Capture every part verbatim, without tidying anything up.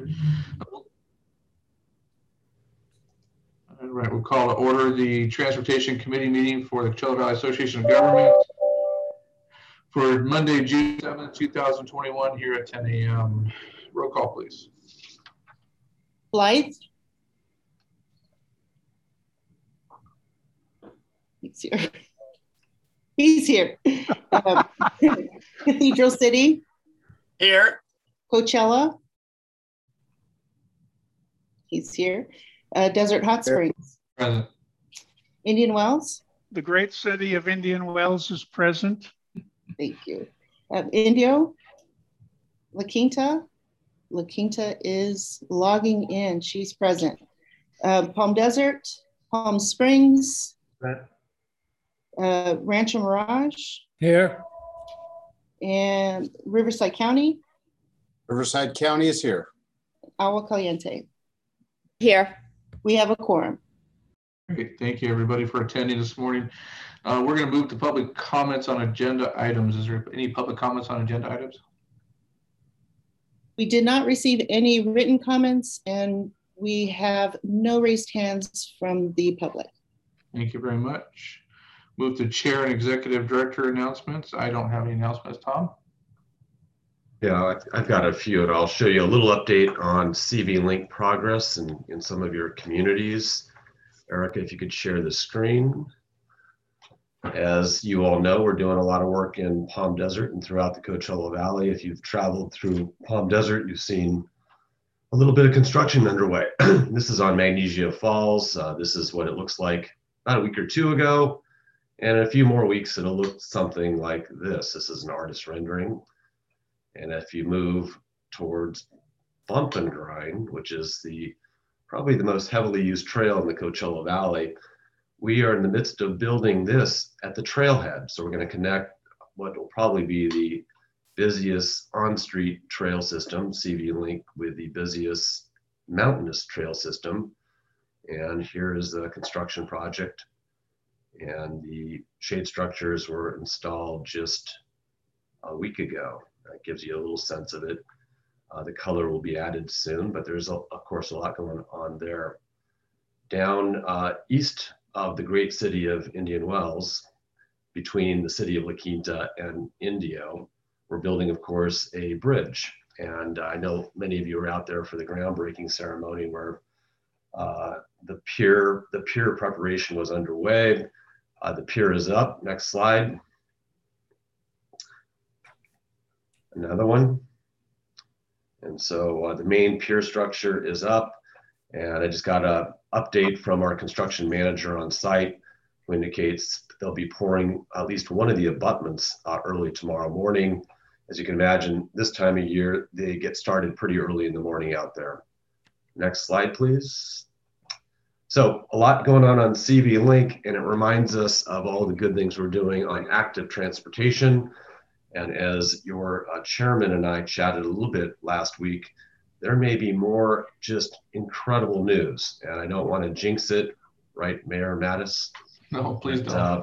All right, we'll call to order the Transportation Committee meeting for the Coachella Valley Association of Government for Monday, June seventh, two thousand twenty-one here at ten A M Roll call, please. Blythe. He's here. He's here. Um, Cathedral City. Here. Coachella. He's here. Uh, Desert Hot Springs. Present. Indian Wells. The great city of Indian Wells is present. Thank you. Uh, Indio. La Quinta. La Quinta is logging in. She's present. Uh, Palm Desert. Palm Springs. Right. Uh, Rancho Mirage. Here. And Riverside County. Riverside County is here. Agua Caliente. Here. We have a quorum. Great. Thank you, everybody, for attending this morning. Uh, we're going to move to public comments on agenda items. Is there any public comments on agenda items? We did not receive any written comments, and we have no raised hands from the public. Thank you very much. Move to chair and executive director announcements. I don't have any announcements, Tom. Yeah, I've got a few, and I'll show you a little update on C V Link progress in, in some of your communities. Erica, if you could share the screen. As you all know, we're doing a lot of work in Palm Desert and throughout the Coachella Valley. If you've traveled through Palm Desert, you've seen a little bit of construction underway. This is on Magnesia Falls. Uh, this is what it looks like about a week or two ago. And in a few more weeks, it'll look something like this. This is an artist rendering. And if you move towards Bump and Grind, which is the probably the most heavily used trail in the Coachella Valley, we are in the midst of building this at the trailhead. So we're going to connect what will probably be the busiest on-street trail system, C V Link, with the busiest mountainous trail system. And here is the construction project. And the shade structures were installed just a week ago. That gives you a little sense of it. Uh, the color will be added soon, but there's, a, of course, a lot going on there. Down uh, east of the great city of Indian Wells, between the city of La Quinta and Indio, we're building, of course, a bridge. And I know many of you were out there for the groundbreaking ceremony where uh, the pier, the pier preparation was underway. Uh, the pier is up. Next slide. Another one. And so uh, the main pier structure is up, and I just got an update from our construction manager on site who indicates they'll be pouring at least one of the abutments uh, early tomorrow morning. As you can imagine, this time of year, they get started pretty early in the morning out there. Next slide, please. So a lot going on on C V Link, and it reminds us of all the good things we're doing on active transportation. And as your uh, chairman and I chatted a little bit last week, there may be more just incredible news. And I don't want to jinx it, right, Mayor Mattis? No, please but, don't. Uh,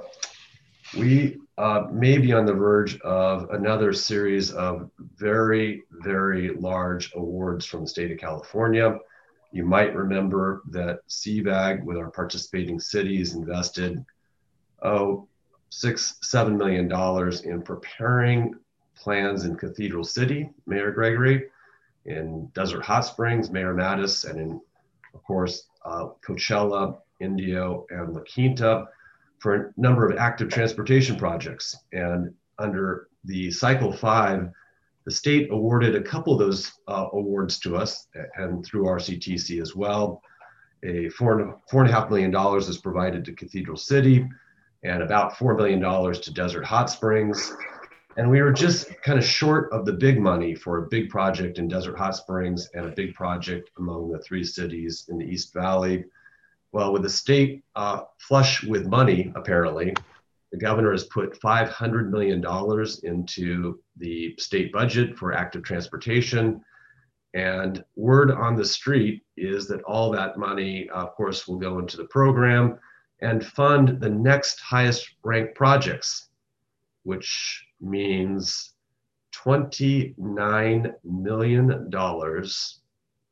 we uh, may be on the verge of another series of very, very large awards from the state of California. You might remember that C V A G, with our participating cities, invested, oh, six, seven million dollars in preparing plans in Cathedral City, Mayor Gregory, in Desert Hot Springs, Mayor Mattis, and in, of course, uh, Coachella, Indio, and La Quinta for a number of active transportation projects. And under the cycle five, the state awarded a couple of those uh, awards to us, and through R C T C as well. A four, four and a half million dollars is provided to Cathedral City, and about four million dollars to Desert Hot Springs. And we were just kind of short of the big money for a big project in Desert Hot Springs and a big project among the three cities in the East Valley. Well, with the state uh, flush with money, apparently, the governor has put five hundred million dollars into the state budget for active transportation. And word on the street is that all that money, of course, will go into the program and fund the next highest ranked projects, which means twenty-nine million dollars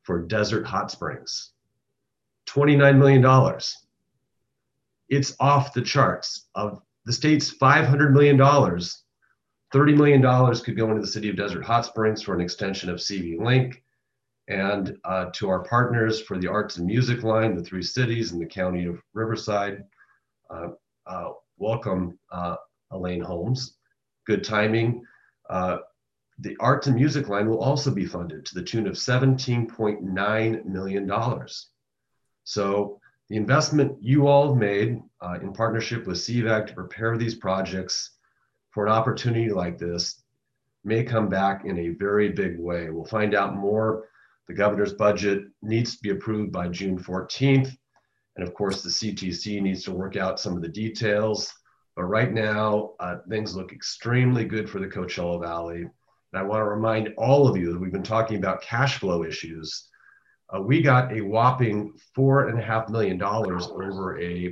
for Desert Hot Springs. twenty-nine million dollars. It's off the charts. Of the state's five hundred million dollars, thirty million dollars could go into the city of Desert Hot Springs for an extension of C V Link, and uh, to our partners for the Arts and Music Line, the three cities and the county of Riverside. Uh, uh, welcome, uh, Elaine Holmes. Good timing. Uh, the Arts and Music Line will also be funded to the tune of seventeen point nine million dollars. So the investment you all made uh, in partnership with C V A C to prepare these projects for an opportunity like this may come back in a very big way. We'll find out more. The governor's budget needs to be approved by June fourteenth. And of course, the C T C needs to work out some of the details. But right now, uh, things look extremely good for the Coachella Valley. And I want to remind all of you that we've been talking about cash flow issues. Uh, we got a whopping four and a half million dollars over a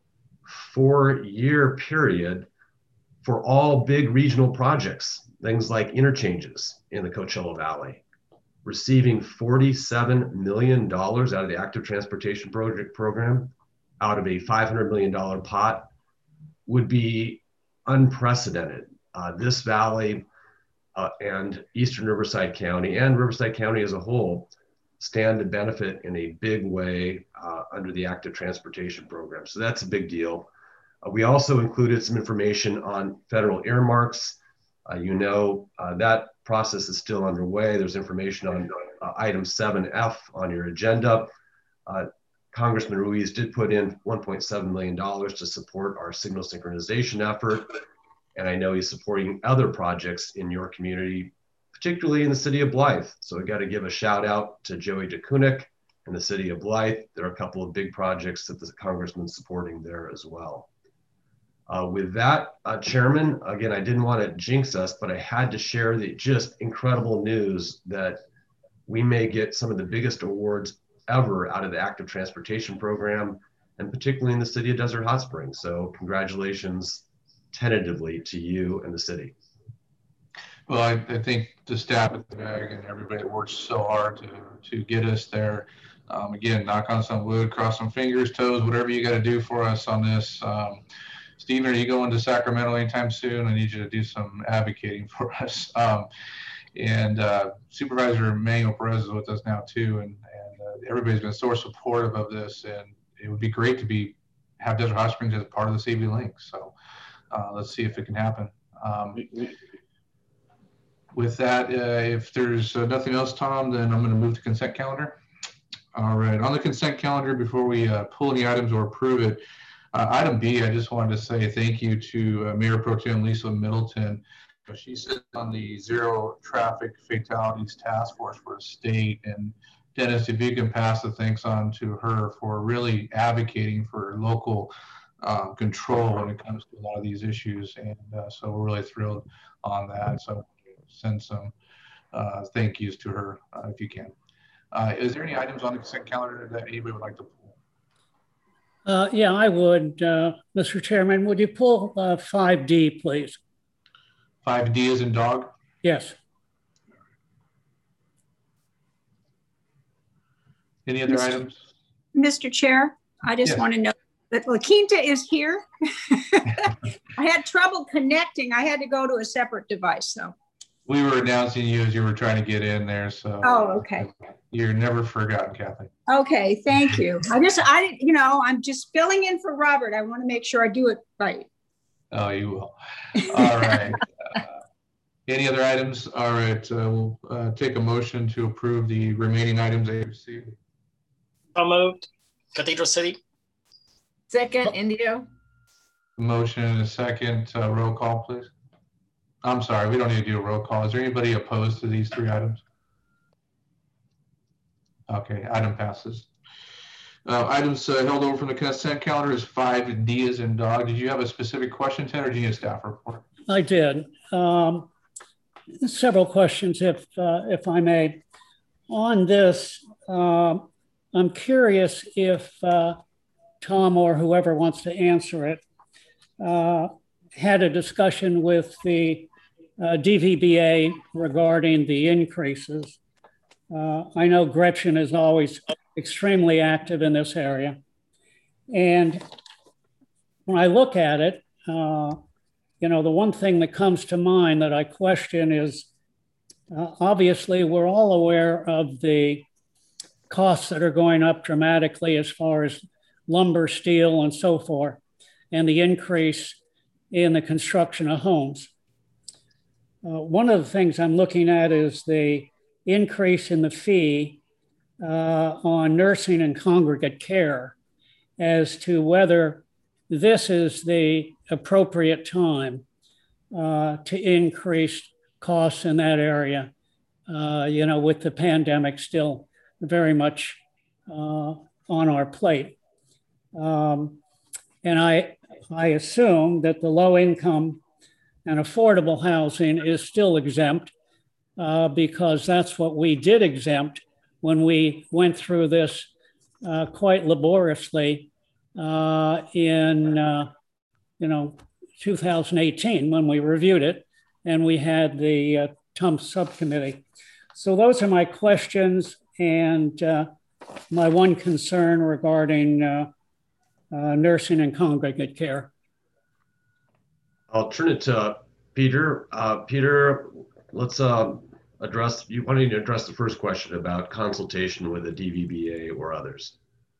four-year period for all big regional projects, things like interchanges in the Coachella Valley. Receiving forty-seven million dollars out of the Active Transportation Project Program, out of a five hundred million dollars pot, would be unprecedented. Uh, this valley uh, and Eastern Riverside County and Riverside County as a whole stand to benefit in a big way uh, under the Active Transportation Program. So that's a big deal. Uh, we also included some information on federal earmarks. Uh, you know, uh, that process is still underway. There's information on uh, item seven F on your agenda. Uh, Congressman Ruiz did put in one point seven million dollars to support our signal synchronization effort. And I know he's supporting other projects in your community, particularly in the city of Blythe. So we got to give a shout out to Joey DeKunik in the city of Blythe. There are a couple of big projects that the congressman's supporting there as well. Uh, with that, uh, Chairman, again, I didn't want to jinx us, but I had to share the just incredible news that we may get some of the biggest awards ever out of the Active Transportation Program, and particularly in the city of Desert Hot Springs. So congratulations tentatively to you and the city. Well, I, I think the staff at the V A G and everybody that worked so hard to, to get us there. Um, again, knock on some wood, cross some fingers, toes, whatever you got to do for us on this. Um, Stephen, are you going to Sacramento anytime soon? I need you to do some advocating for us. Um, and uh, Supervisor Manuel Perez is with us now too, and, and uh, everybody's been so supportive of this, and it would be great to be have Desert Hot Springs as part of the C V Link. So uh, let's see if it can happen. Um, with that, uh, if there's uh, nothing else, Tom, then I'm going to move to consent calendar. All right, on the consent calendar, before we uh, pull any items or approve it, Uh, item B, I just wanted to say thank you to uh, Mayor Pro Tem Lisa Middleton. She sits on the Zero Traffic Fatalities Task Force for the state. And Dennis, if you can pass the thanks on to her for really advocating for local uh, control when it comes to a lot of these issues. And uh, so we're really thrilled on that. So send some uh, thank yous to her uh, if you can. Uh, is there any items on the consent calendar that anybody would like to pull? Uh, yeah, I would, uh, Mister Chairman. Would you pull uh, five D, please? five D as in dog? Yes. Any other Mister items? Mister Chair, I just Yes. want to know that La Quinta is here. I had trouble connecting. I had to go to a separate device, so. We were announcing you as you were trying to get in there, so. Oh, okay. You're never forgotten, Kathy. Okay, thank you. I just, I, you know, I'm just filling in for Robert. I want to make sure I do it right. Oh, you will. All right. Uh, any other items? All right, uh, we'll uh, take a motion to approve the remaining items they received. So moved. Cathedral City. Second, Indio. Motion and a second. Uh, roll call, please. I'm sorry, we don't need to do a roll call. Is there anybody opposed to these three items? Okay, item passes. Uh, items uh, held over from the consent calendar is five D as in dog. Did you have a specific question, Ted, or do you need a staff report? I did. Um, several questions, if uh, if I may. On this, uh, I'm curious if uh, Tom or whoever wants to answer it uh, had a discussion with the uh, D V B A regarding the increases. Uh, I know Gretchen is always extremely active in this area. And when I look at it, uh, you know, the one thing that comes to mind that I question is, uh, obviously, we're all aware of the costs that are going up dramatically as far as lumber, steel, and so forth, and the increase in the construction of homes. Uh, one of the things I'm looking at is the increase in the fee uh, on nursing and congregate care, as to whether this is the appropriate time uh, to increase costs in that area, uh, you know, with the pandemic still very much uh, on our plate. Um, and I, I assume that the low income and affordable housing is still exempt uh, because that's what we did exempt when we went through this uh, quite laboriously uh, in, uh, you know, two thousand eighteen when we reviewed it and we had the uh, T U M subcommittee. So those are my questions and uh, my one concern regarding uh, uh, nursing and congregate care. I'll turn it to Peter. Uh, Peter, let's uh, address, you wanted to address the first question about consultation with the D V B A or others.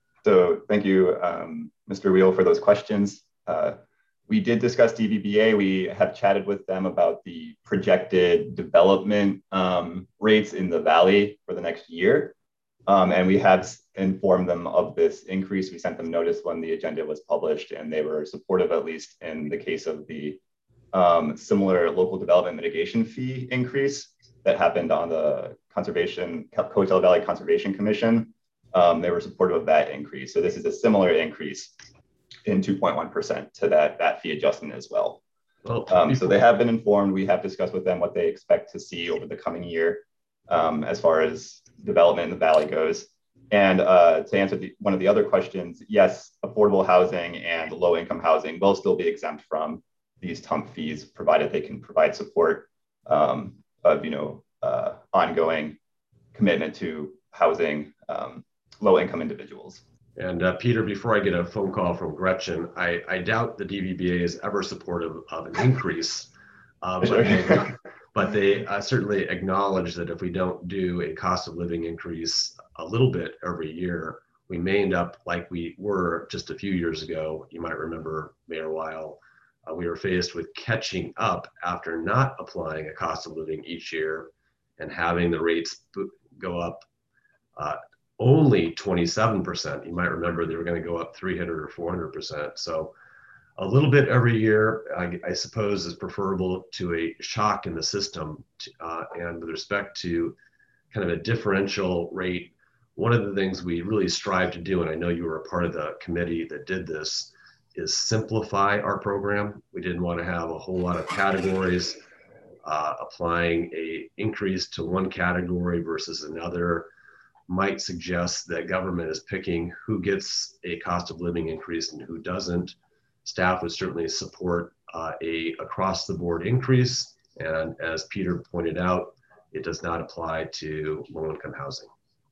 So thank you, um, Mister Wheel, for those questions. Uh, we did discuss D V B A. We have chatted with them about the projected development um, rates in the Valley for the next year. Um, and we have informed them of this increase. We sent them notice when the agenda was published, and they were supportive, at least in the case of the um, similar local development mitigation fee increase that happened on the Conservation, Coachella Valley Conservation Commission. Um, they were supportive of that increase. So this is a similar increase in two point one percent to that, that fee adjustment as well. well um, so they have been informed. We have discussed with them what they expect to see over the coming year um, as far as development in the Valley goes. And uh, to answer the, one of the other questions, yes, affordable housing and low income housing will still be exempt from these T U M fees, provided they can provide support um, of, you know, uh, ongoing commitment to housing um, low income individuals. And uh, Peter, before I get a phone call from Gretchen, I, I doubt the D V B A is ever supportive of an increase, uh, but, they, but they uh, certainly acknowledge that if we don't do a cost of living increase a little bit every year, we may end up like we were just a few years ago. You might remember, Mayor Weil, uh, we were faced with catching up after not applying a cost of living each year and having the rates go up uh, only twenty-seven percent. You might remember they were going to go up three hundred or four hundred percent. So a little bit every year, I, I suppose, is preferable to a shock in the system. Uh, and with respect to kind of a differential rate, one of the things we really strive to do, and I know you were a part of the committee that did this, is simplify our program. We didn't want to have a whole lot of categories, uh, applying a increase to one category versus another might suggest that government is picking who gets a cost of living increase and who doesn't. Staff would certainly support uh, a across the board increase. And as Peter pointed out, it does not apply to low income housing.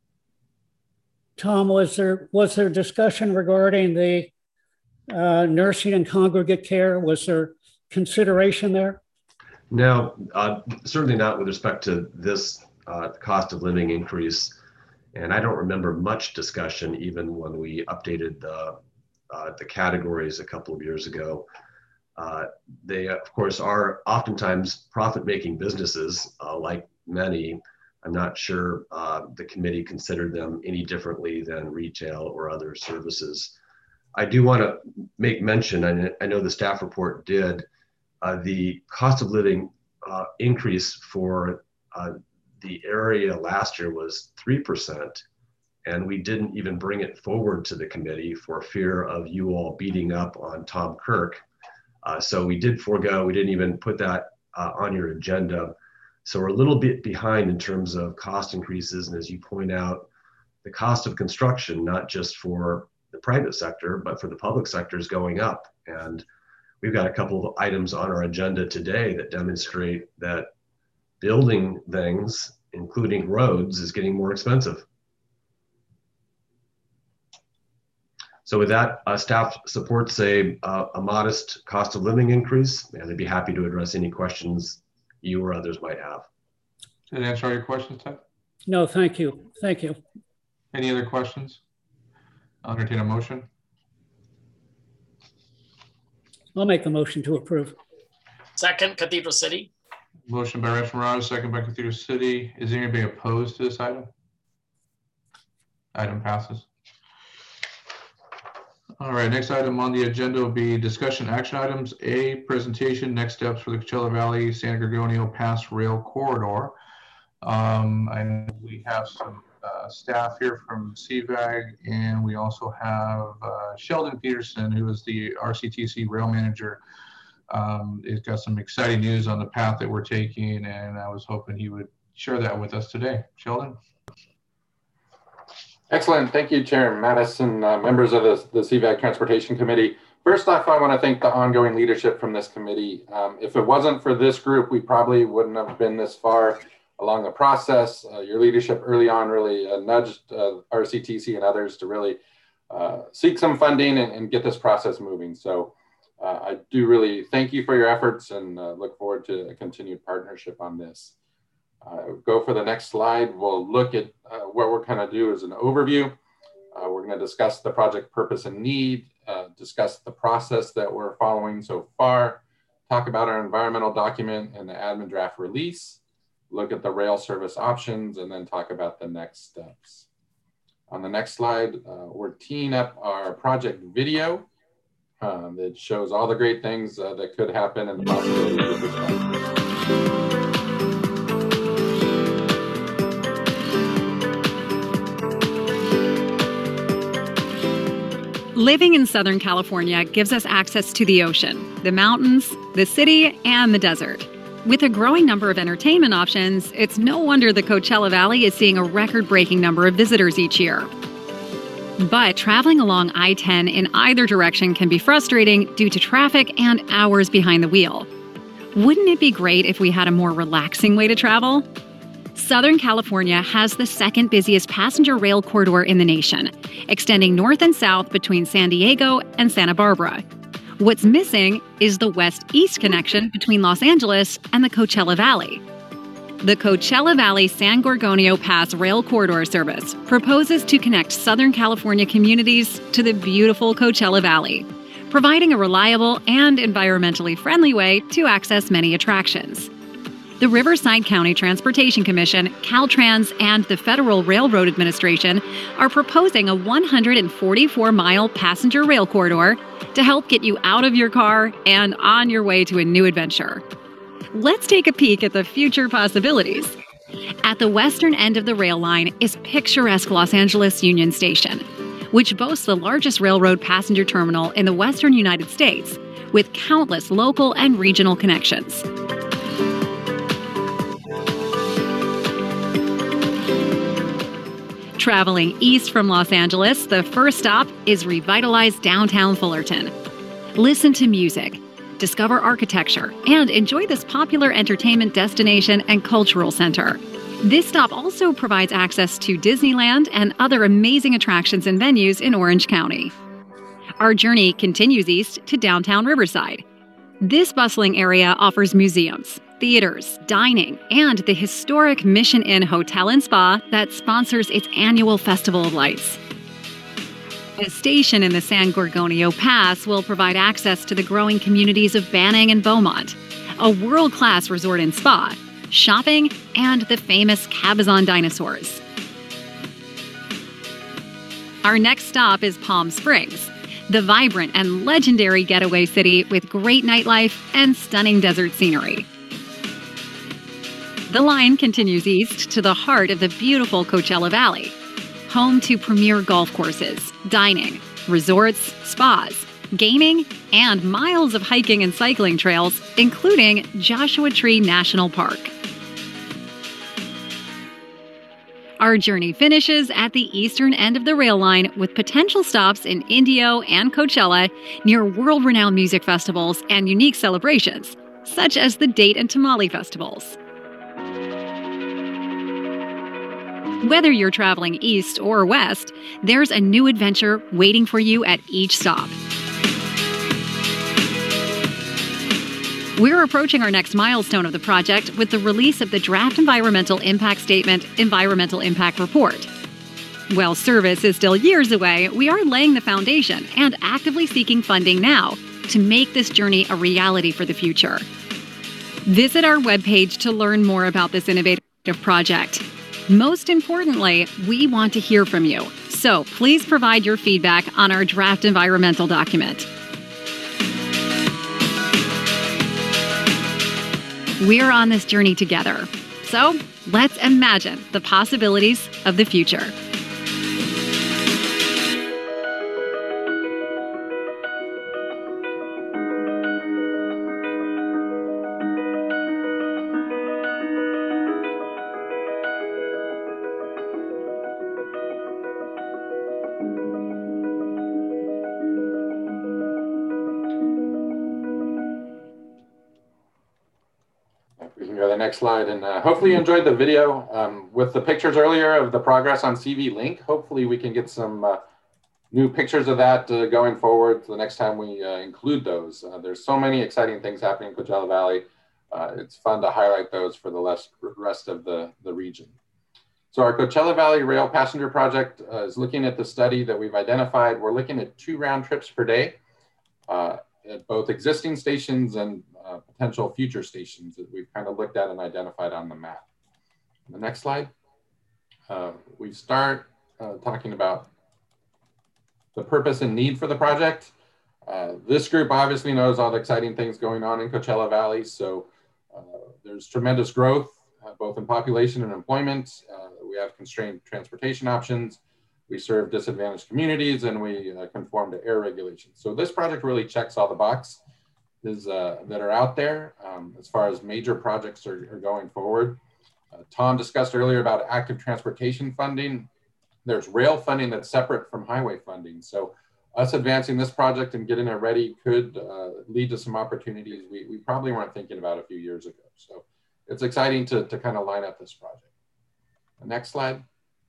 Tom, was there, was there discussion regarding the uh, nursing and congregate care? Was there consideration there? No, uh, certainly not with respect to this uh, cost of living increase. And I don't remember much discussion even when we updated the, uh, the categories a couple of years ago. Uh, they, of course, are oftentimes profit-making businesses, uh, like many. I'm not sure uh, the committee considered them any differently than retail or other services. I do want to make mention, and I know the staff report did, uh, the cost of living uh, increase for uh, the area last year was three percent, and we didn't even bring it forward to the committee for fear of you all beating up on Tom Kirk. Uh, so we did forego, we didn't even put that uh, on your agenda. So we're a little bit behind in terms of cost increases. And as you point out, the cost of construction, not just for the private sector, but for the public sector, is going up. And we've got a couple of items on our agenda today that demonstrate that building things including roads, is getting more expensive. So with that, uh, staff supports a, uh, a modest cost of living increase, and they'd be happy to address any questions you or others might have. Did that answer all your questions, Ted? No, thank you. Thank you. Any other questions? I'll entertain a motion. I'll make the motion to approve. Second, Cathedral City. Motion by Rancho Mirage, second by Cathedral City. Is there anybody opposed to this item? Item passes. All right, next item on the agenda will be discussion action items. A, presentation, next steps for the Coachella Valley San Gorgonio Pass Rail Corridor. Um, and we have some uh, staff here from C V A G, and we also have uh, Sheldon Peterson, who is the R C T C rail manager. Um, he's got some exciting news on the path that we're taking, and I was hoping he would share that with us today. Sheldon? Excellent. Thank you, Chair Madison, uh, members of the, the C V A G Transportation Committee. First off, I want to thank the ongoing leadership from this committee. Um, if it wasn't for this group, we probably wouldn't have been this far along the process. Uh, your leadership early on really uh, nudged uh, R C T C and others to really uh, seek some funding and, and get this process moving. So uh, I do really thank you for your efforts and uh, look forward to a continued partnership on this. Uh, go for the next slide. We'll look at uh, what we're going to do as an overview. Uh, we're going to discuss the project purpose and need, uh, discuss the process that we're following so far, talk about our environmental document and the admin draft release, look at the rail service options, and then talk about the next steps. On the next slide, uh, we're teeing up our project video uh, that shows all the great things uh, that could happen and the possibilities of this project. Living in Southern California gives us access to the ocean, the mountains, the city, and the desert. With a growing number of entertainment options, it's no wonder the Coachella Valley is seeing a record-breaking number of visitors each year. But traveling along I ten in either direction can be frustrating due to traffic and hours behind the wheel. Wouldn't it be great if we had a more relaxing way to travel? Southern California has the second busiest passenger rail corridor in the nation, extending north and south between San Diego and Santa Barbara. What's missing is the west-east connection between Los Angeles and the Coachella Valley. The Coachella Valley San Gorgonio Pass Rail Corridor Service proposes to connect Southern California communities to the beautiful Coachella Valley, providing a reliable and environmentally friendly way to access many attractions. The Riverside County Transportation Commission, Caltrans, and the Federal Railroad Administration are proposing a one hundred forty-four mile passenger rail corridor to help get you out of your car and on your way to a new adventure. Let's take a peek at the future possibilities. At the western end of the rail line is picturesque Los Angeles Union Station, which boasts the largest railroad passenger terminal in the western United States, with countless local and regional connections. Traveling east from Los Angeles, the first stop is revitalized downtown Fullerton. Listen to music, discover architecture, and enjoy this popular entertainment destination and cultural center. This stop also provides access to Disneyland and other amazing attractions and venues in Orange County. Our journey continues east to downtown Riverside. This bustling area offers museums, theaters, dining, and the historic Mission Inn Hotel and Spa that sponsors its annual Festival of Lights. A station in the San Gorgonio Pass will provide access to the growing communities of Banning and Beaumont, a world-class resort and spa, shopping, and the famous Cabazon dinosaurs. Our next stop is Palm Springs, the vibrant and legendary getaway city with great nightlife and stunning desert scenery. The line continues east to the heart of the beautiful Coachella Valley, home to premier golf courses, dining, resorts, spas, gaming, and miles of hiking and cycling trails, including Joshua Tree National Park. Our journey finishes at the eastern end of the rail line with potential stops in Indio and Coachella near world-renowned music festivals and unique celebrations, such as the Date and Tamale Festivals. Whether you're traveling east or west, there's a new adventure waiting for you at each stop. We're approaching our next milestone of the project with the release of the Draft Environmental Impact Statement Environmental Impact Report. While service is still years away, we are laying the foundation and actively seeking funding now to make this journey a reality for the future. Visit our webpage to learn more about this innovative project. Most importantly, we want to hear from you, so please provide your feedback on our draft environmental document. We're on this journey together, so let's imagine the possibilities of the future. We can go to the next slide, and uh, hopefully you enjoyed the video um, with the pictures earlier of the progress on C V Link. Hopefully we can get some uh, new pictures of that uh, going forward the next time we uh, include those. Uh, there's so many exciting things happening in Coachella Valley. Uh, it's fun to highlight those for the less, rest of the, the region. So our Coachella Valley Rail Passenger Project uh, is looking at the study that we've identified. We're looking at two round trips per day uh, at both existing stations and uh, potential future stations that we've kind of looked at and identified on the map. The next slide, uh, we start uh, talking about the purpose and need for the project. Uh, this group obviously knows all the exciting things going on in Coachella Valley. So uh, there's tremendous growth, uh, both in population and employment. Uh, we have constrained transportation options. We serve disadvantaged communities, and we uh, conform to air regulations. So this project really checks all the boxes uh, that are out there um, as far as major projects are, are going forward. Uh, Tom discussed earlier about active transportation funding. There's rail funding that's separate from highway funding. So us advancing this project and getting it ready could uh, lead to some opportunities we, we probably weren't thinking about a few years ago. So it's exciting to, to kind of line up this project. The next slide.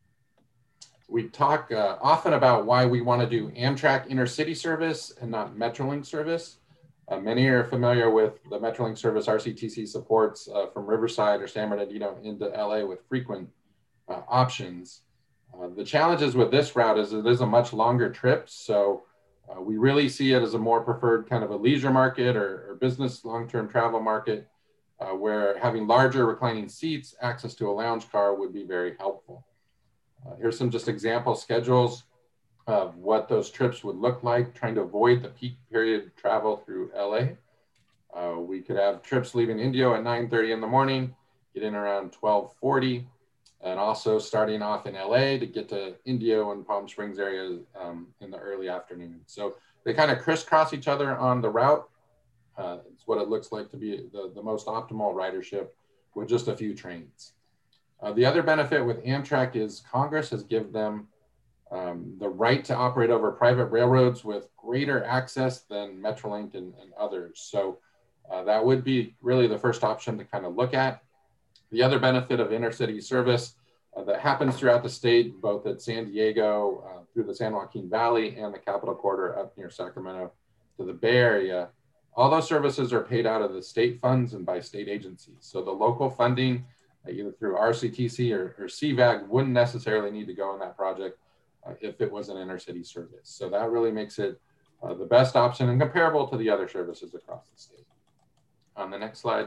We talk uh, often about why we want to do Amtrak intercity service and not Metrolink service. Uh, many are familiar with the Metrolink service R C T C supports uh, from Riverside or San Bernardino into L A with frequent uh, options. Uh, the challenges with this route is it is a much longer trip. So uh, we really see it as a more preferred kind of a leisure market or, or business long-term travel market uh, where having larger reclining seats, access to a lounge car would be very helpful. Uh, here's some just example schedules of what those trips would look like, trying to avoid the peak period travel through L A. Uh, we could have trips leaving Indio at nine thirty in the morning, get in around twelve forty, and also starting off in L A to get to Indio and Palm Springs area um, in the early afternoon. So they kind of crisscross each other on the route. Uh, it's what it looks like to be the, the most optimal ridership with just a few trains. Uh, the other benefit with Amtrak is Congress has given them um, the right to operate over private railroads with greater access than Metrolink and, and others. So uh, that would be really the first option to kind of look at. The other benefit of intercity service uh, that happens throughout the state, both at San Diego, uh, through the San Joaquin Valley and the Capital Corridor up near Sacramento to the Bay Area, all those services are paid out of the state funds and by state agencies. So the local funding, uh, either through R C T C or, or C VAG, wouldn't necessarily need to go in that project uh, if it was an intercity service. So that really makes it uh, the best option and comparable to the other services across the state. On the next slide.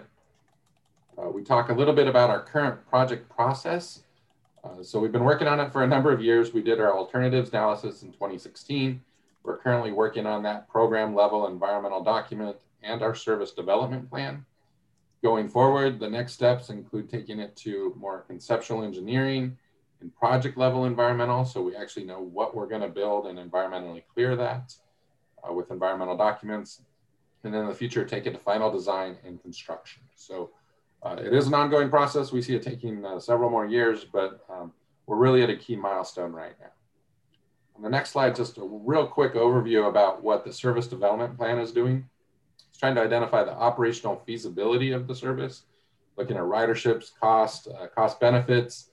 Uh, we talk a little bit about our current project process. Uh, so we've been working on it for a number of years. We did our alternatives analysis in twenty sixteen. We're currently working on that program level environmental document and our service development plan. Going forward, the next steps include taking it to more conceptual engineering and project level environmental. So we actually know what we're going to build and environmentally clear that uh, with environmental documents. And then in the future, take it to final design and construction. So Uh, it is an ongoing process. We see it taking uh, several more years, but um, we're really at a key milestone right now. On the next slide, just a real quick overview about what the service development plan is doing. It's trying to identify the operational feasibility of the service, looking at riderships, cost, uh, cost benefits,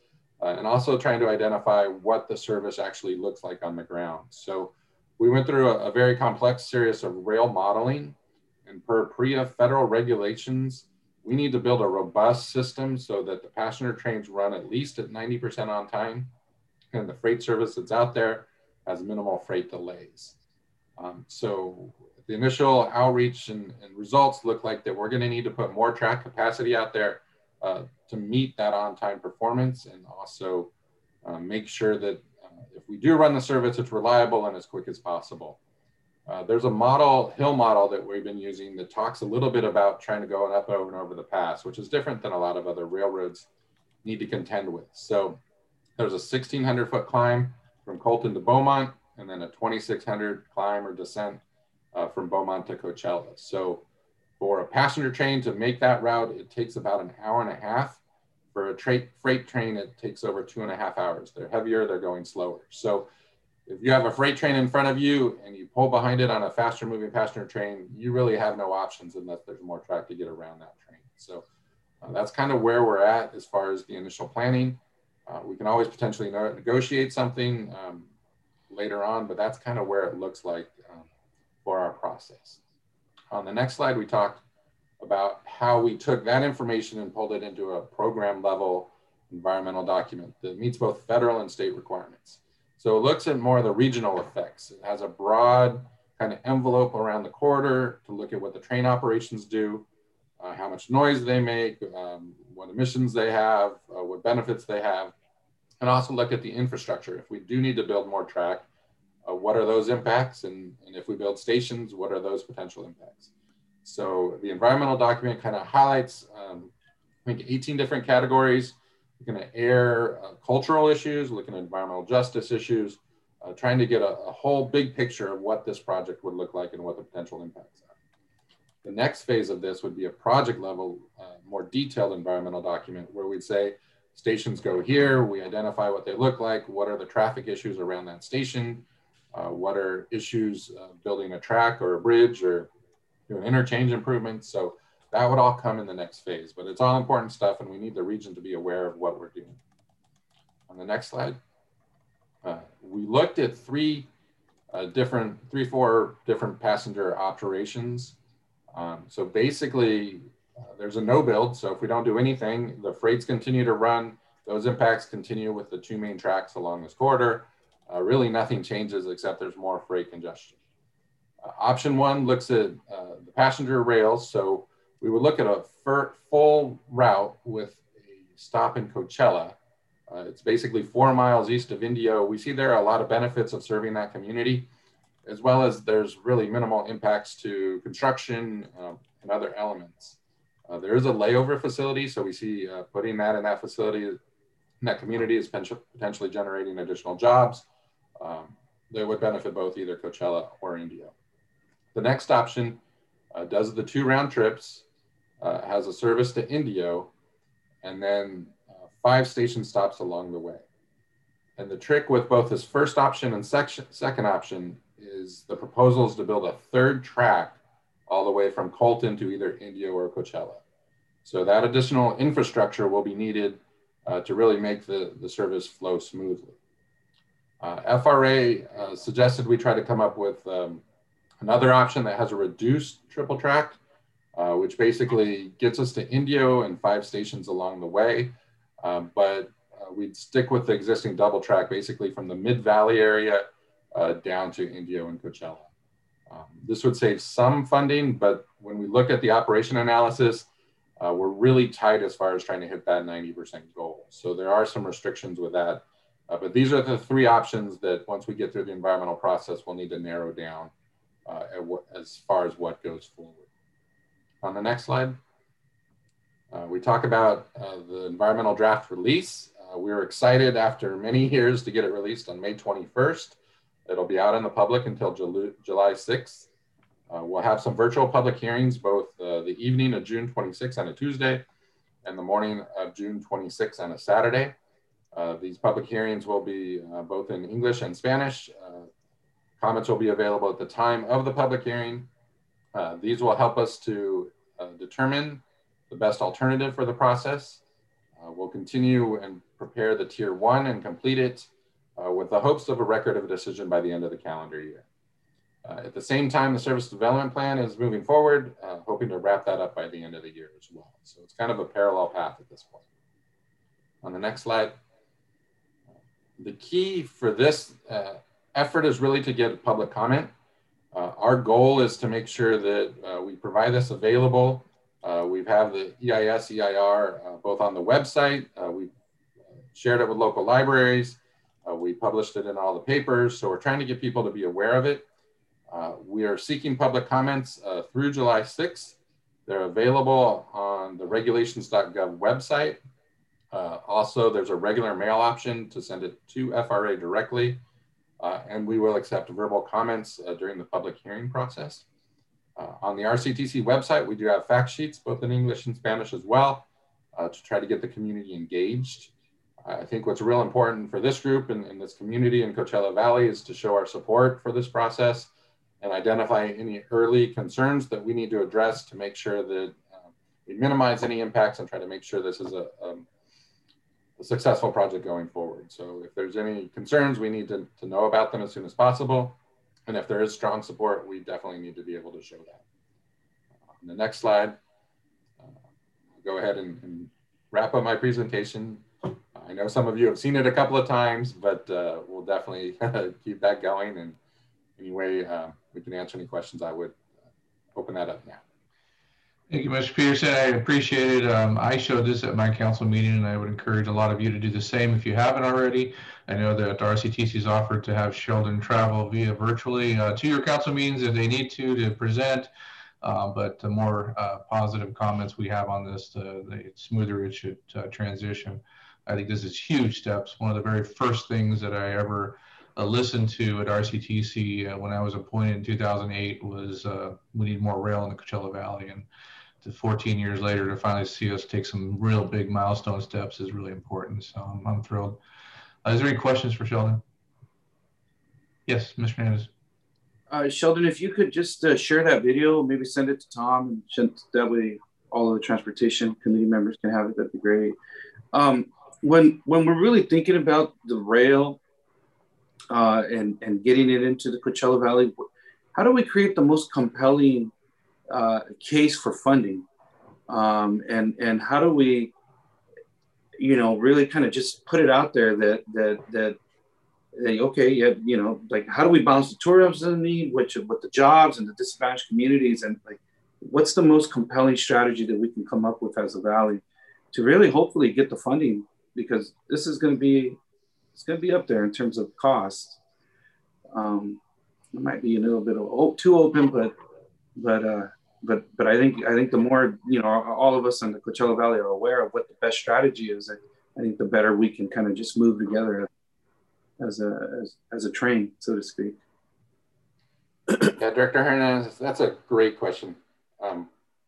uh, and also trying to identify what the service actually looks like on the ground. So we went through a, a very complex series of rail modeling, and per P R E A federal regulations, we need to build a robust system so that the passenger trains run at least at ninety percent on time, and the freight service that's out there has minimal freight delays. Um, so the initial outreach and, and results look like that we're going to need to put more track capacity out there uh, to meet that on-time performance, and also uh, make sure that uh, if we do run the service, it's reliable and as quick as possible. Uh, there's a model, Hill model, that we've been using that talks a little bit about trying to go up over and over the pass, which is different than a lot of other railroads need to contend with. So there's a sixteen hundred foot climb from Colton to Beaumont, and then a twenty-six hundred climb or descent uh, from Beaumont to Coachella. So for a passenger train to make that route, it takes about an hour and a half. For a tra freight train, it takes over two and a half hours. They're heavier, they're going slower. So if you have a freight train in front of you and you pull behind it on a faster moving passenger train, you really have no options unless there's more track to get around that train. So uh, that's kind of where we're at as far as the initial planning. Uh, we can always potentially negotiate something um, later on, but that's kind of where it looks like um, for our process. On the next slide, we talked about how we took that information and pulled it into a program level environmental document that meets both federal and state requirements. So it looks at more of the regional effects. It has a broad kind of envelope around the corridor to look at what the train operations do, uh, how much noise they make, um, what emissions they have, uh, what benefits they have, and also look at the infrastructure. If we do need to build more track, uh, what are those impacts? And, and if we build stations, what are those potential impacts? So the environmental document kind of highlights, um, I think, eighteen different categories. Looking at air, uh, cultural issues, looking at environmental justice issues, uh, trying to get a, a whole big picture of what this project would look like and what the potential impacts are. The next phase of this would be a project level, uh, more detailed environmental document where we'd say stations go here, we identify what they look like, what are the traffic issues around that station, uh, what are issues uh, building a track or a bridge or doing interchange improvements. So that would all come in the next phase, but it's all important stuff and we need the region to be aware of what we're doing. On the next slide, uh, we looked at three uh, different, three, four different passenger operations. Um, so basically uh, there's a no build. So if we don't do anything, the freights continue to run, those impacts continue with the two main tracks along this corridor. Uh, really nothing changes except there's more freight congestion. Uh, option one looks at uh, the passenger rails. So we would look at a full route with a stop in Coachella. Uh, it's basically four miles east of Indio. We see there are a lot of benefits of serving that community, as well as there's really minimal impacts to construction um, and other elements. Uh, there is a layover facility, so we see uh, putting that in that facility, in that community is potentially generating additional jobs. Um, they would benefit both either Coachella or Indio. The next option uh, does the two round trips, Uh, has a service to Indio, and then uh, five station stops along the way. And the trick with both this first option and section, second option is the proposal is to build a third track all the way from Colton to either Indio or Coachella. So that additional infrastructure will be needed uh, to really make the, the service flow smoothly. Uh, F R A uh, suggested we try to come up with um, another option that has a reduced triple track, Uh, which basically gets us to Indio and five stations along the way. Uh, but uh, we'd stick with the existing double track, basically from the Mid-Valley area uh, down to Indio and Coachella. Um, this would save some funding, but when we look at the operation analysis, uh, we're really tight as far as trying to hit that ninety percent goal. So there are some restrictions with that. Uh, but these are the three options that once we get through the environmental process, we'll need to narrow down uh, at what, as far as what goes forward. On the next slide, uh, we talk about uh, the environmental draft release. Uh, we were excited after many years to get it released on May twenty-first. It'll be out in the public until July sixth. Uh, we'll have some virtual public hearings, both uh, the evening of June twenty-sixth on a Tuesday and the morning of June twenty-sixth on a Saturday. Uh, these public hearings will be uh, both in English and Spanish. Uh, comments will be available at the time of the public hearing. Uh, these will help us to uh, determine the best alternative for the process. Uh, we'll continue and prepare the tier one and complete it uh, with the hopes of a record of a decision by the end of the calendar year. Uh, at the same time, the service development plan is moving forward, uh, hoping to wrap that up by the end of the year as well. So it's kind of a parallel path at this point. On the next slide, the key for this uh, effort is really to get public comment. Uh, our goal is to make sure that uh, we provide this available. Uh, we have the E I S, E I R uh, both on the website. Uh, we shared it with local libraries. Uh, we published it in all the papers. So we're trying to get people to be aware of it. Uh, we are seeking public comments uh, through July sixth. They're available on the regulations dot gov website. Uh, also, there's a regular mail option to send it to F R A directly. Uh, and we will accept verbal comments uh, during the public hearing process. Uh, on the R C T C website, we do have fact sheets, both in English and Spanish as well, uh, to try to get the community engaged. I think what's real important for this group and, and this community in Coachella Valley is to show our support for this process and identify any early concerns that we need to address to make sure that uh, we minimize any impacts and try to make sure this is a, um, a successful project going forward. So if there's any concerns, we need to, to know about them as soon as possible. And if there is strong support, we definitely need to be able to show that. On the next slide, uh, I'll go ahead and, and wrap up my presentation. I know some of you have seen it a couple of times, but uh, we'll definitely keep that going. And anyway, uh, we can answer any questions. I would open that up now. Thank you, Mister Peterson. I appreciate it. Um, I showed this at my council meeting, and I would encourage a lot of you to do the same if you haven't already. I know that R C T C has offered to have Sheldon travel via virtually uh, to your council meetings if they need to to present. Uh, but the more uh, positive comments we have on this, the, the smoother it should uh, transition. I think this is huge steps. One of the very first things that I ever uh, listened to at R C T C uh, when I was appointed in two thousand eight was uh, we need more rail in the Coachella Valley. And to fourteen years later to finally see us take some real big milestone steps is really important. So I'm, I'm thrilled. Uh, is there any questions for Sheldon? Yes, Mister Hernandez. Uh, Sheldon, if you could just uh, share that video, maybe send it to Tom, and that way all of the transportation committee members can have it. That'd be great. Um, when when we're really thinking about the rail uh, and and getting it into the Coachella Valley, how do we create the most compelling uh, case for funding, um, and and how do we, you know, really kind of just put it out there that that that. Okay, yeah, you know, like how do we balance the tourism need with, with the jobs and the disadvantaged communities, and like what's the most compelling strategy that we can come up with as a valley to really hopefully get the funding, because this is going to be it's going to be up there in terms of cost. Um, it might be a little bit of, oh, too open, but but uh, but but I think I think the more, you know, all of us in the Coachella Valley are aware of what the best strategy is, I, I think the better we can kind of just move together as a as, as a train, so to speak. Yeah, Director Hernandez, that's a great question. Um,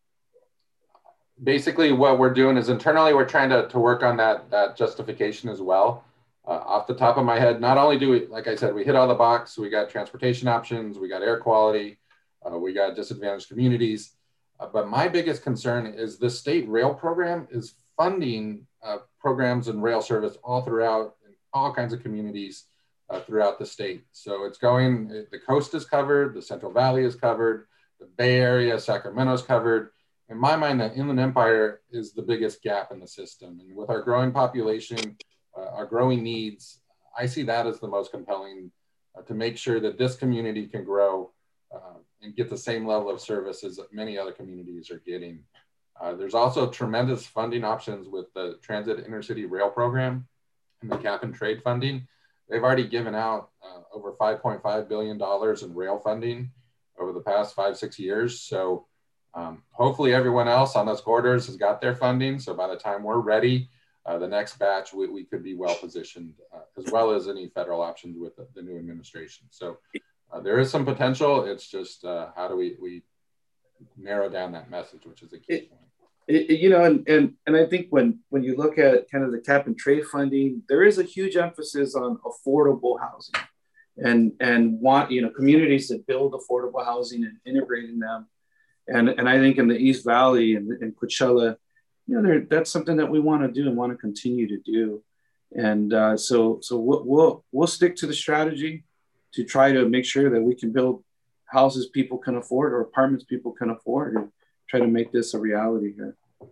basically, what we're doing is internally we're trying to, to work on that that justification as well. Uh, off the top of my head, not only do we, like I said, we hit all the box. We got transportation options, we got air quality, uh, we got disadvantaged communities. Uh, but my biggest concern is the state rail program is funding uh, programs and rail service all throughout all kinds of communities uh, throughout the state. So it's going, the coast is covered, the Central Valley is covered, the Bay Area, Sacramento is covered. In my mind, the Inland Empire is the biggest gap in the system. And with our growing population, uh, our growing needs, I see that as the most compelling uh, to make sure that this community can grow uh, and get the same level of services that many other communities are getting. Uh, there's also tremendous funding options with the Transit Intercity Rail Program and the cap and trade funding. They've already given out uh, over five point five billion dollars in rail funding over the past five, six years. So um, hopefully everyone else on those corridors has got their funding. So by the time we're ready, uh, the next batch, we, we could be well positioned, uh, as well as any federal options with the, the new administration. So uh, there is some potential. It's just uh, how do we, we narrow down that message, which is a key it, point. It, you know, and, and and I think when when you look at kind of the cap and trade funding, there is a huge emphasis on affordable housing, and and want, you know, communities that build affordable housing and integrating them, and and I think in the East Valley and in Coachella, you know, that's something that we want to do and want to continue to do, And uh, so, so we'll, we'll we'll stick to the strategy to try to make sure that we can build houses people can afford or apartments people can afford, and try to make this a reality here.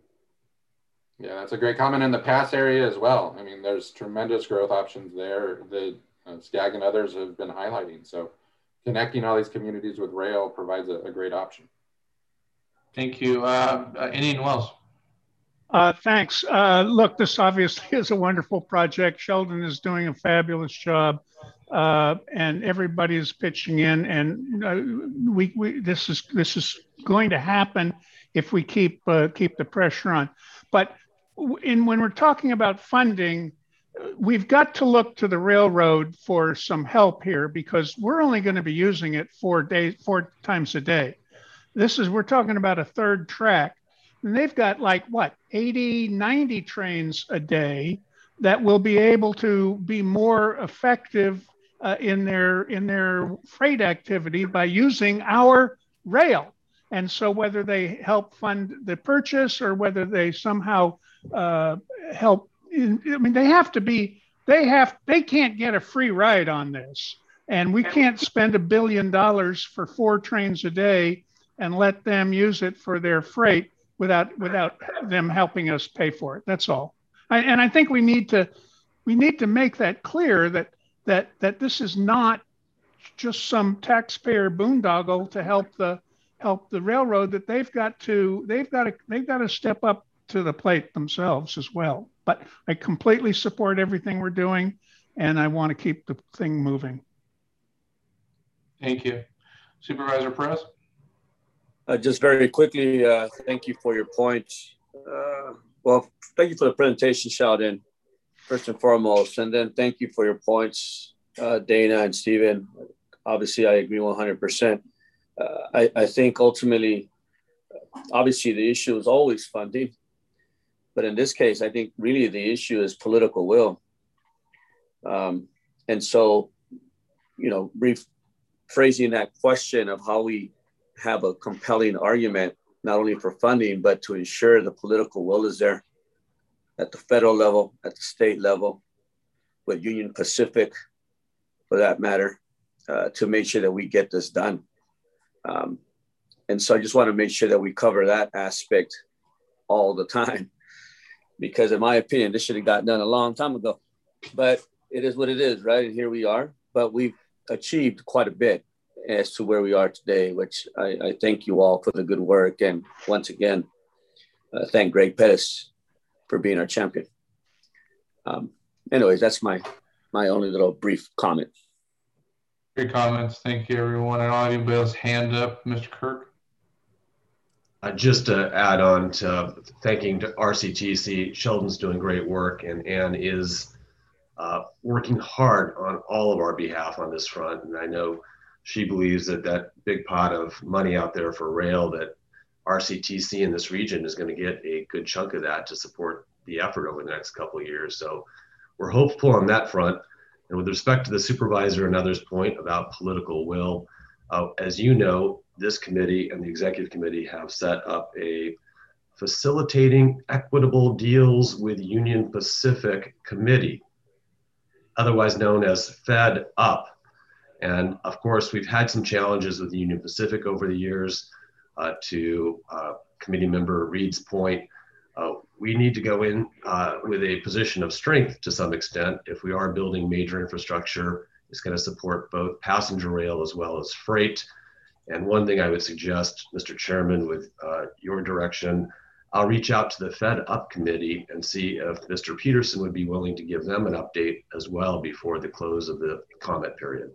Yeah, that's a great comment. In the pass area as well. I mean, there's tremendous growth options there that uh, Skag and others have been highlighting. So connecting all these communities with rail provides a, a great option. Thank you. Uh, uh, Indian Wells. Uh, thanks. Uh, look, this obviously is a wonderful project. Sheldon is doing a fabulous job, uh, and everybody is pitching in. And uh, we, we this is this is going to happen if we keep uh, keep the pressure on. But in when we're talking about funding, we've got to look to the railroad for some help here, because we're only going to be using it four days, four times a day. This is we're talking about a third track. And they've got like, what, eighty, ninety trains a day that will be able to be more effective uh, in their in their freight activity by using our rail. And so whether they help fund the purchase or whether they somehow uh, help, in, I mean, they have to be, they have, they can't get a free ride on this. And we can't spend a billion dollars for four trains a day and let them use it for their freight without without them helping us pay for it. That's all. I, and I think we need to we need to make that clear that that that this is not just some taxpayer boondoggle to help the help the railroad. That they've got to they've got to they've got to step up to the plate themselves as well. But I completely support everything we're doing, and I want to keep the thing moving. Thank you, Supervisor Perez. Uh, just very quickly, uh, thank you for your points. Uh, well, thank you for the presentation, Sheldon, first and foremost. And then thank you for your points, uh, Dana and Stephen. Obviously, I agree one hundred percent. Uh, I, I think ultimately, obviously, the issue is always funding. But in this case, I think really the issue is political will. Um, and so, you know, rephrasing that question of how we have a compelling argument, not only for funding, but to ensure the political will is there at the federal level, at the state level, with Union Pacific, for that matter, uh, to make sure that we get this done. Um, and so I just want to make sure that we cover that aspect all the time, because in my opinion, this should have got done a long time ago, but it is what it is, right? And here we are, but we've achieved quite a bit as to where we are today, which I, I thank you all for the good work. And once again, uh, thank Greg Pettis for being our champion. Um, anyways, that's my, my only little brief comment. Great comments. Thank you, everyone. I don't have anybody else hand up. Mister Kirk. Uh, just to add on to thanking to R C T C, Sheldon's doing great work, and Ann is uh, working hard on all of our behalf on this front. And I know she believes that that big pot of money out there for rail, that R C T C in this region is going to get a good chunk of that to support the effort over the next couple of years. So we're hopeful on that front. And with respect to the supervisor and others' point about political will, uh, as you know, this committee and the executive committee have set up a facilitating equitable deals with Union Pacific committee, otherwise known as Fed Up. And of course, we've had some challenges with Union Pacific over the years. Uh, to uh, committee member Reed's point, uh, we need to go in uh, with a position of strength to some extent. If we are building major infrastructure, it's going to support both passenger rail as well as freight. And one thing I would suggest, Mister Chairman, with uh, your direction, I'll reach out to the Fed Up committee and see if Mister Peterson would be willing to give them an update as well before the close of the comment period.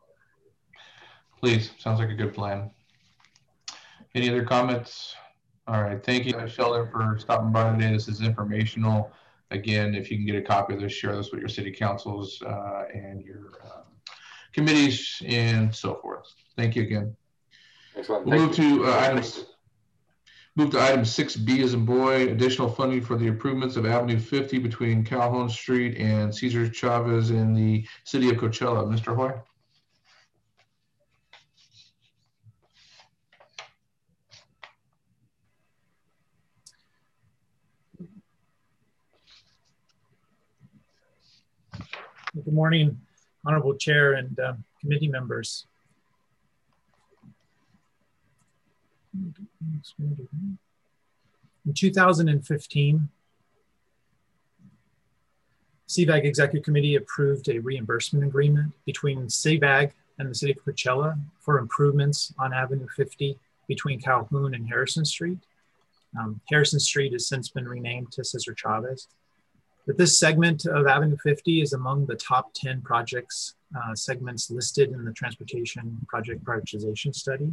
Please, sounds like a good plan. Any other comments? All right, thank you, Sheldon, for stopping by today. This is informational. Again, if you can get a copy of this, share this with your city councils uh, and your um, committees and so forth. Thank you again. Excellent. We'll Thank move you. to uh, items. Move to item six B as in boy, additional funding for the improvements of Avenue fifty between Calhoun Street and Cesar Chavez in the city of Coachella. Mister Hoy. Good morning, Honorable Chair and uh, committee members. In two thousand fifteen, C VAG Executive Committee approved a reimbursement agreement between C VAG and the City of Coachella for improvements on Avenue fifty between Calhoun and Harrison Street. Um, Harrison Street has since been renamed to Cesar Chavez. But this segment of Avenue fifty is among the top ten projects uh, segments listed in the Transportation Project Prioritization Study.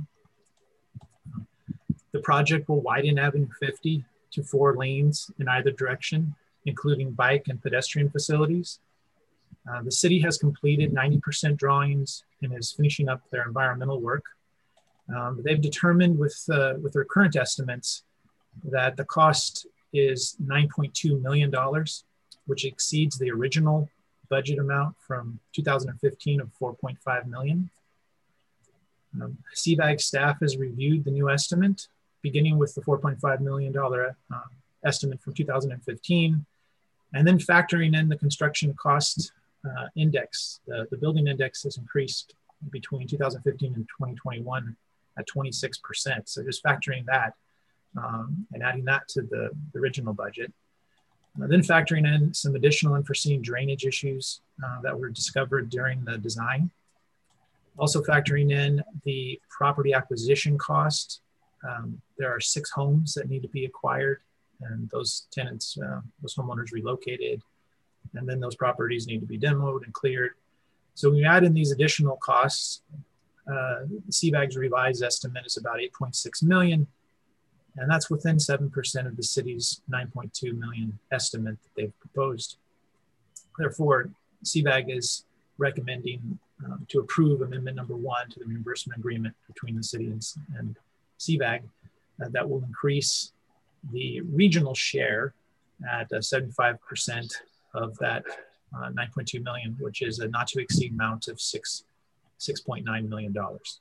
The project will widen Avenue fifty to four lanes in either direction, including bike and pedestrian facilities. Uh, the city has completed ninety percent drawings and is finishing up their environmental work. Um, they've determined with, uh, with their current estimates that the cost is nine point two million dollars, which exceeds the original budget amount from two thousand fifteen of four point five million dollars. Um, C VAG staff has reviewed the new estimate, beginning with the four point five million dollars uh, estimate from two thousand fifteen, and then factoring in the construction cost uh, index. The, the building index has increased between two thousand fifteen and twenty twenty-one at twenty-six percent. So just factoring that um, and adding that to the, the original budget. Uh, then factoring in some additional unforeseen drainage issues uh, that were discovered during the design. Also factoring in the property acquisition cost. Um, there are six homes that need to be acquired, and those tenants, uh, those homeowners relocated, and then those properties need to be demoed and cleared. So when you add in these additional costs, uh, C VAG's revised estimate is about eight point six million, and that's within seven percent of the city's nine point two million estimate that they've proposed. Therefore, C VAG is recommending um, to approve amendment number one to the reimbursement agreement between the city and, and C VAG uh, that will increase the regional share at uh, seventy-five percent of that uh, nine point two million, which is a not to exceed amount of six, six point nine million dollars.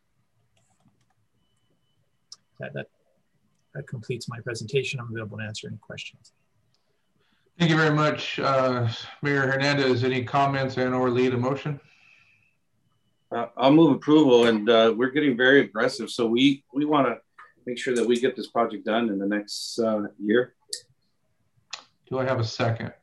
That, that, that completes my presentation. I'm available to answer any questions. Thank you very much, uh, Mayor Hernandez. Any comments and or lead a motion? Uh, I'll move approval, and uh, we're getting very aggressive. So we, we want to make sure that we get this project done in the next uh, year. Do I have a second?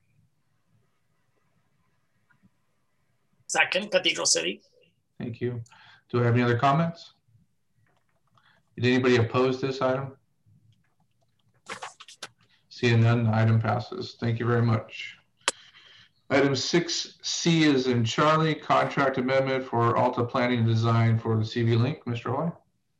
Second, Cathedral City. Thank you. Do I have any other comments? Did anybody oppose this item? Seeing none, the item passes. Thank you very much. Item six C is in Charlie, contract amendment for Alta Planning and Design for the C V Link. Mister Hoy.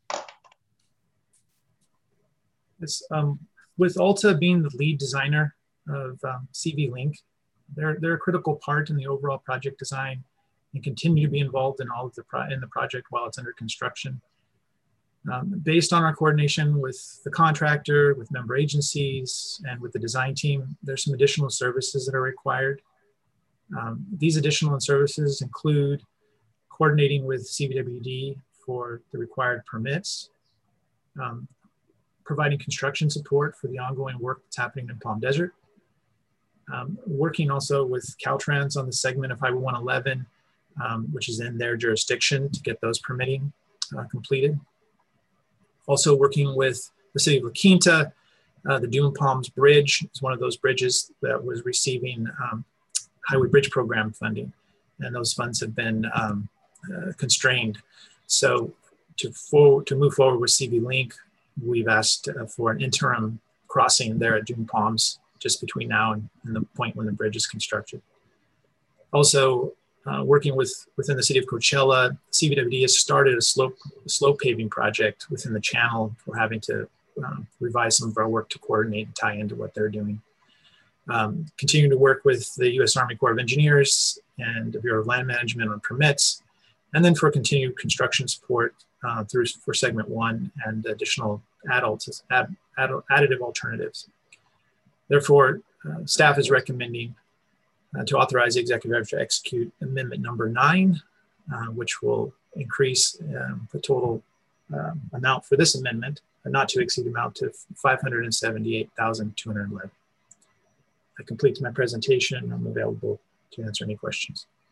This, um, with Alta being the lead designer of um, C V Link, they're, they're a critical part in the overall project design and continue to be involved in all of the pro in the project while it's under construction. Um, based on our coordination with the contractor, with member agencies, and with the design team, there's some additional services that are required. Um, these additional services include coordinating with C V W D for the required permits, um, providing construction support for the ongoing work that's happening in Palm Desert, um, working also with Caltrans on the segment of Highway one eleven, um, which is in their jurisdiction to get those permitting uh, completed. Also working with the city of La Quinta. Uh, the Dune Palms Bridge is one of those bridges that was receiving um, Highway Bridge Program funding, and those funds have been um, uh, constrained. So to, for, to move forward with C V Link, we've asked uh, for an interim crossing there at Dune Palms, just between now and, and the point when the bridge is constructed. Also, uh, working with within the city of Coachella, C V W D has started a slope, a slope paving project within the channel. We're having to um, revise some of our work to coordinate and tie into what they're doing. Um, continuing to work with the U S Army Corps of Engineers and the Bureau of Land Management on permits, and then for continued construction support uh, through for segment one and additional adults, add, add, additive alternatives. Therefore, uh, staff is recommending uh, to authorize the executive director to execute amendment number nine, uh, which will increase um, the total um, amount for this amendment, a not to exceed amount to five hundred seventy-eight thousand two hundred eleven. That completes my presentation. I'm available to answer any questions.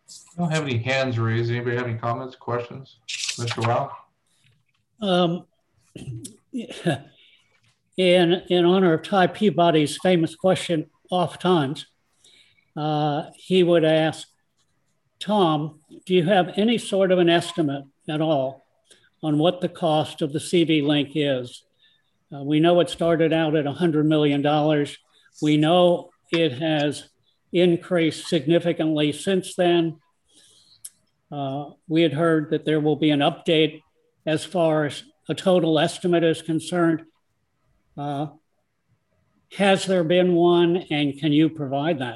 I don't have any hands raised. Anybody have any comments, questions? Mister Wow? Um, in, in honor of Ty Peabody's famous question oft times, uh, he would ask, Tom, do you have any sort of an estimate at all on what the cost of the C V Link is? Uh, we know it started out at one hundred million dollars. We know it has increased significantly since then. Uh, we had heard that there will be an update as far as a total estimate is concerned. Uh, has there been one, and can you provide that?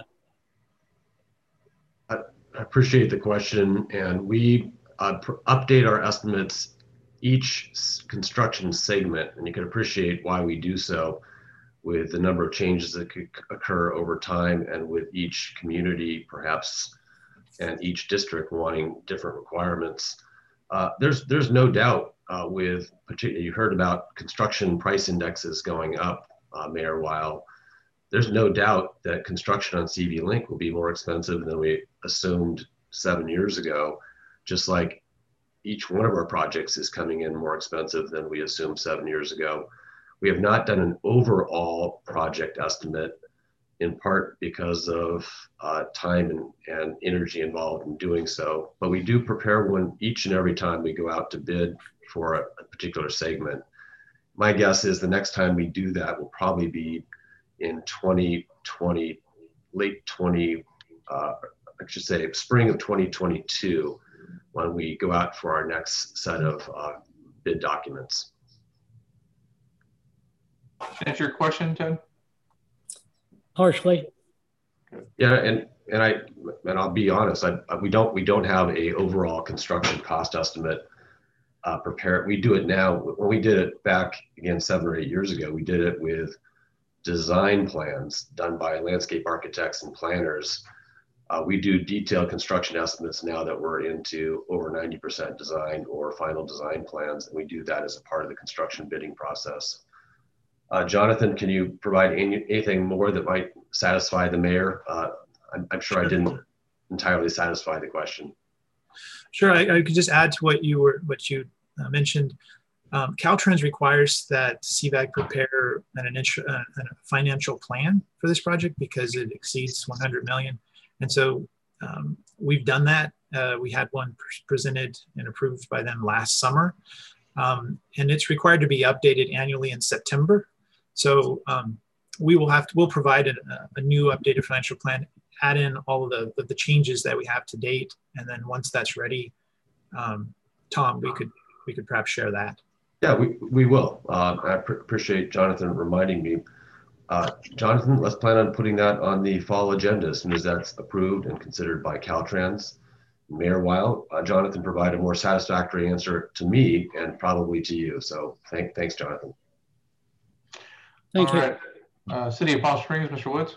I appreciate the question, and we uh, update our estimates each construction segment, and you can appreciate why we do so with the number of changes that could occur over time and with each community perhaps and each district wanting different requirements. Uh, there's there's no doubt uh, with, particularly you heard about construction price indexes going up, uh, Mayor Weil. There's no doubt that construction on C V Link will be more expensive than we assumed seven years ago, just like each one of our projects is coming in more expensive than we assumed seven years ago. We have not done an overall project estimate, in part because of uh, time and, and energy involved in doing so. But we do prepare one each and every time we go out to bid for a, a particular segment. My guess is the next time we do that will probably be in twenty twenty, late twenty, uh, I should say spring of twenty twenty-two, when we go out for our next set of uh, bid documents. Answer your question, Ted? Partially. Yeah, and and I and I'll be honest, I, we don't we don't have a overall construction cost estimate uh, prepared. We do it now. When we did it back again seven or eight years ago, we did it with design plans done by landscape architects and planners. Uh, we do detailed construction estimates now that we're into over ninety percent design or final design plans, and we do that as a part of the construction bidding process. Uh, Jonathan, can you provide any, anything more that might satisfy the mayor? Uh, I'm, I'm sure I didn't entirely satisfy the question. Sure, I, I could just add to what you were what you uh, mentioned. Um, Caltrans requires that C VAG prepare an, an, uh, a financial plan for this project because it exceeds one hundred million. And so um, we've done that. Uh, we had one pre presented and approved by them last summer. Um, and it's required to be updated annually in September. So um, we will have to, we'll provide a, a new updated financial plan, add in all of the, the, the changes that we have to date. And then once that's ready, um, Tom, we could, we could perhaps share that. Yeah, we, we will. Uh, I pr appreciate Jonathan reminding me. Uh, Jonathan, let's plan on putting that on the fall agenda as soon as that's approved and considered by Caltrans. Mayor Weil, uh, Jonathan provided a more satisfactory answer to me and probably to you. So thank, thanks, Jonathan. Thank All you. right. Uh, City of Palm Springs, Mister Woods.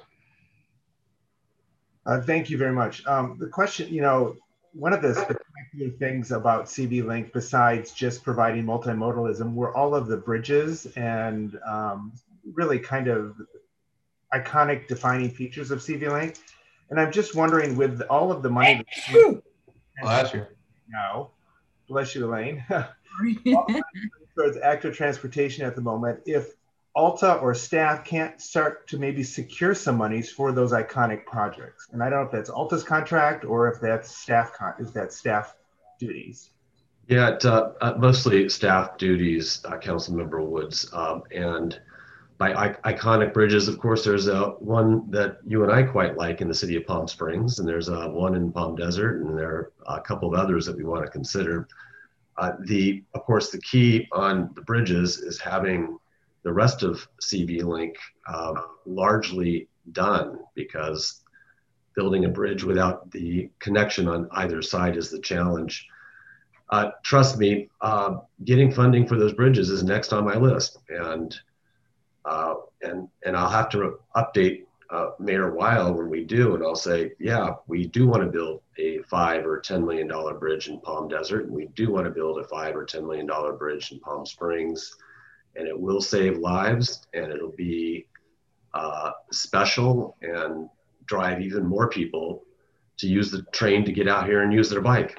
Uh, thank you very much. Um, the question, you know, one of the spectacular things about C V Link, besides just providing multimodalism, were all of the bridges and um, really kind of iconic defining features of C V Link. And I'm just wondering, with all of the money Bless you. now, bless you, Elaine, towards active transportation at the moment, if Alta or staff can't start to maybe secure some monies for those iconic projects. And I don't know if that's Alta's contract or if that's staff con if that's staff duties. Yeah, it, uh, uh, mostly staff duties, uh, Councilmember Woods. Um, and by iconic bridges, of course, there's a one that you and I quite like in the city of Palm Springs, and there's a one in Palm Desert, and there are a couple of others that we want to consider. Uh, the, of course, the key on the bridges is having the rest of C V Link uh, largely done, because building a bridge without the connection on either side is the challenge. Uh, trust me, uh, getting funding for those bridges is next on my list, and uh, and and I'll have to update uh, Mayor Weil when we do, and I'll say, yeah, we do want to build a five or ten million dollar bridge in Palm Desert, and we do want to build a five or ten million dollar bridge in Palm Springs. And it will save lives, and it'll be uh, special and drive even more people to use the train to get out here and use their bike.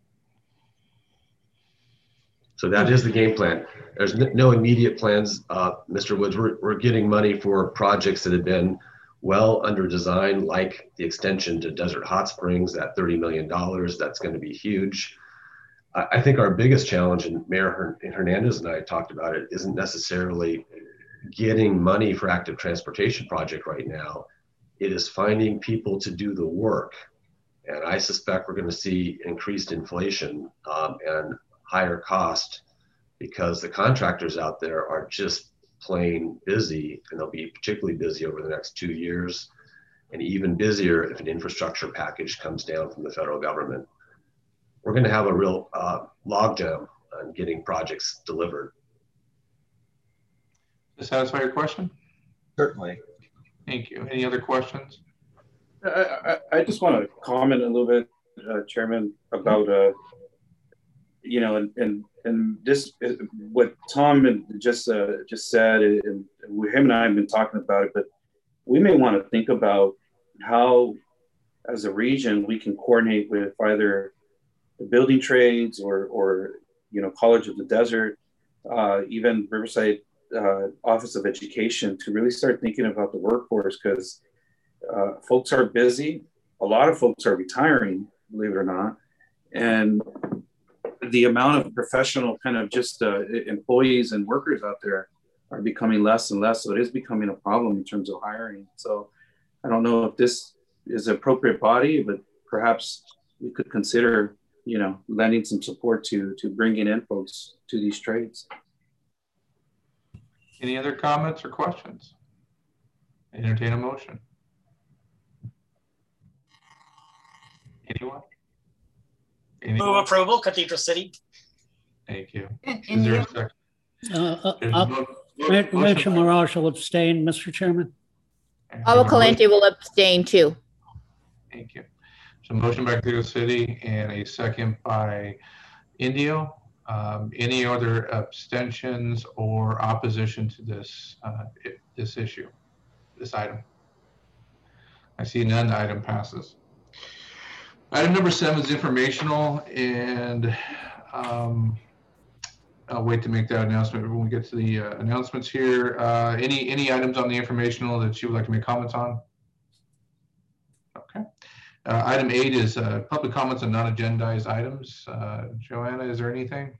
So that is the game plan. There's no immediate plans, uh, Mister Woods. We're, we're getting money for projects that have been well under design, like the extension to Desert Hot Springs, that thirty million dollars. That's going to be huge. I, I think our biggest challenge, and Mayor Hernandez and I talked about it, isn't necessarily getting money for active transportation project right now. It is finding people to do the work. And I suspect we're going to see increased inflation um, and higher cost because the contractors out there are just plain busy, and they'll be particularly busy over the next two years and even busier if an infrastructure package comes down from the federal government. We're going to have a real uh, logjam on getting projects delivered. Does that satisfy your question? Certainly. Thank you. Any other questions? I, I, I just want to comment a little bit, uh, Chairman, about uh, you know, and and and this what Tom just uh, just said, and him and I have been talking about it. But we may want to think about how, as a region, we can coordinate with either the building trades or or you know, College of the Desert, uh, even Riverside uh, Office of Education, to really start thinking about the workforce, because uh, folks are busy. A lot of folks are retiring, believe it or not, and the amount of professional kind of just uh, employees and workers out there are becoming less and less. So it is becoming a problem in terms of hiring. So I don't know if this is an appropriate body, but perhaps we could consider, you know, lending some support to to bringing in folks to these trades. Any other comments or questions? Entertain a motion. Anyone? Anyone? Move approval, Cathedral City. Thank you. And, Is there a and second? Uh, There's a uh, mo- uh, motion Rachel by- Mirage will abstain, Mister Chairman. Paula Calente will abstain too. Thank you. So motion by Cathedral City and a second by Indio. Um, any other abstentions or opposition to this uh, i- this issue, this item? I see none. The item passes. Item number seven is informational, and um, I'll wait to make that announcement when we get to the uh, announcements here. Uh, any any items on the informational that you would like to make comments on? Okay. Uh, item eight is uh, public comments on non-agendized items. Uh, Joanna, is there anything?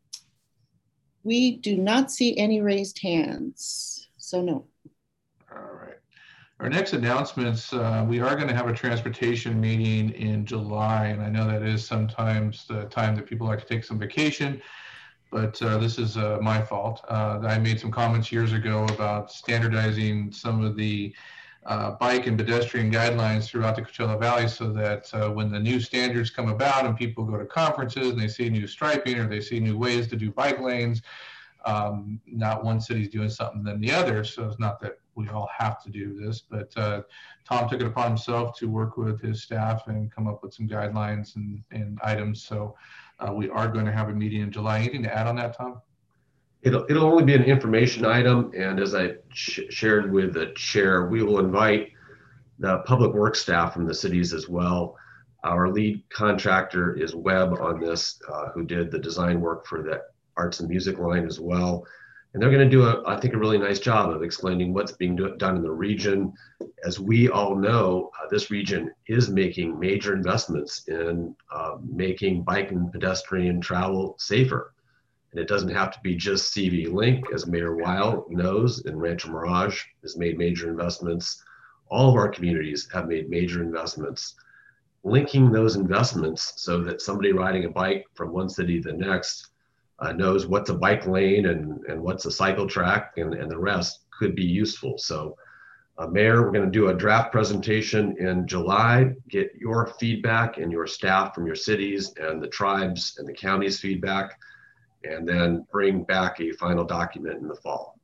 We do not see any raised hands, so no. All right. Our next announcements, uh, we are going to have a transportation meeting in July, and I know that is sometimes the time that people like to take some vacation, but uh, this is uh, my fault. Uh, I made some comments years ago about standardizing some of the uh, bike and pedestrian guidelines throughout the Coachella Valley so that uh, when the new standards come about and people go to conferences and they see new striping or they see new ways to do bike lanes, um, not one city's doing something than the other. So it's not that we all have to do this, but uh, Tom took it upon himself to work with his staff and come up with some guidelines and, and items. So uh, we are going to have a meeting in July. Anything to add on that, Tom? It'll, it'll only be an information item. And as I sh shared with the chair, we will invite the public works staff from the cities as well. Our lead contractor is Webb on this, uh, who did the design work for the arts and music line as well. And they're going to do, a, I think, a really nice job of explaining what's being do, done in the region. As we all know, uh, this region is making major investments in uh, making bike and pedestrian travel safer. And it doesn't have to be just C V Link, as Mayor Weil knows, and Rancho Mirage has made major investments. All of our communities have made major investments. Linking those investments so that somebody riding a bike from one city to the next Uh, knows what's a bike lane and, and what's a cycle track, and, and the rest could be useful. So uh, Mayor, we're going to do a draft presentation in July, get your feedback and your staff from your cities and the tribes and the county's feedback, and then bring back a final document in the fall.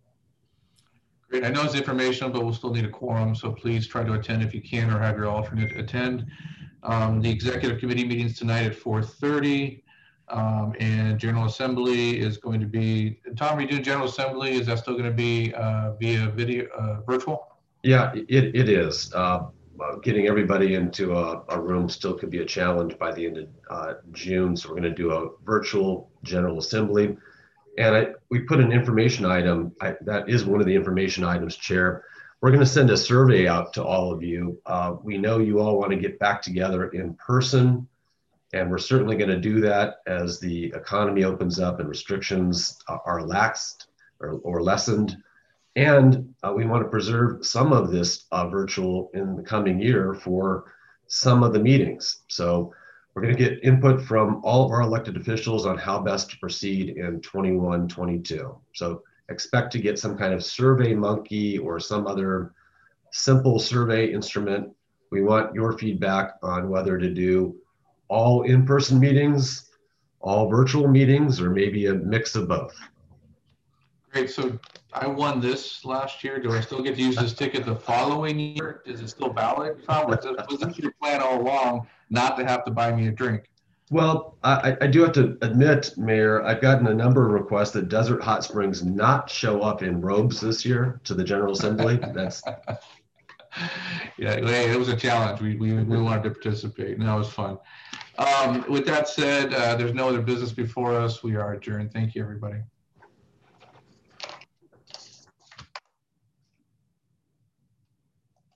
Great. I know it's informational, but we'll still need a quorum, so please try to attend if you can, or have your alternate attend. Um, the executive committee meeting's tonight at four thirty. Um, and General Assembly is going to be, Tom, are you doing General Assembly? Is that still going to be uh, via video, uh, virtual? Yeah, it, it is. Uh, uh, getting everybody into a, a room still could be a challenge by the end of uh, June. So we're going to do a virtual General Assembly. And I, we put an information item, I, that is one of the information items, Chair. We're going to send a survey out to all of you. Uh, we know you all want to get back together in person, and we're certainly going to do that as the economy opens up and restrictions are relaxed or, or lessened. And uh, we want to preserve some of this uh, virtual in the coming year for some of the meetings. So we're going to get input from all of our elected officials on how best to proceed in twenty-one, twenty-two. So expect to get some kind of Survey Monkey or some other simple survey instrument. We want your feedback on whether to do all in-person meetings, all virtual meetings, or maybe a mix of both. Great. So I won this last year. Do I still get to use this ticket the following year? Is it still valid? Tom, was, it, was this your plan all along not to have to buy me a drink? Well, I, I do have to admit, Mayor, I've gotten a number of requests that Desert Hot Springs not show up in robes this year to the General Assembly. That's yeah, it was a challenge. We, we, we wanted to participate, and that was fun. Um, with that said, uh, there's no other business before us. We are adjourned. Thank you, everybody.